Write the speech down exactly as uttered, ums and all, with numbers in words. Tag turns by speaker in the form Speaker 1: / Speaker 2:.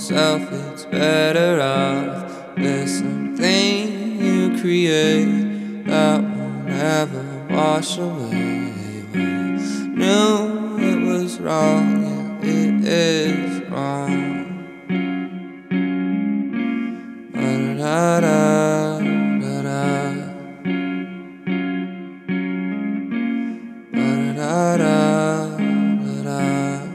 Speaker 1: yourself, it's better off. There's something you create that won't ever wash away. We knew it was wrong, yeah, it is wrong.